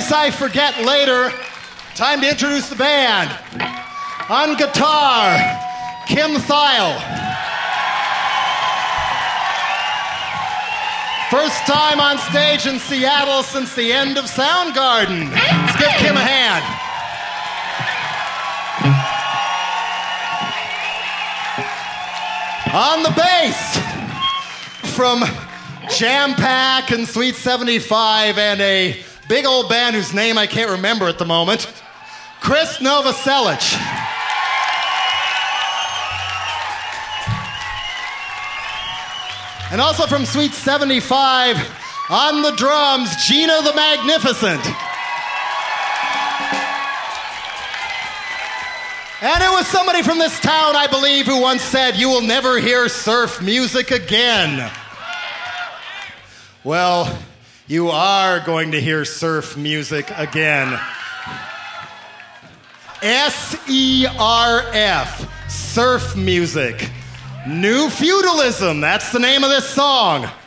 case I forget later, time to introduce the band. On guitar, Kim Thile. First time on stage in Seattle since the end of Soundgarden. Let's give Kim a hand. On the bass, from Jam Pack and Sweet 75 and a big old band whose name I can't remember at the moment, Chris Novoselic. And also from Sweet 75, on the drums, Gina the Magnificent. And it was somebody from this town, I believe, who once said, "You will never hear surf music again." Well, you are going to hear surf music again. SERF, surf music. New Feudalism, that's the name of this song.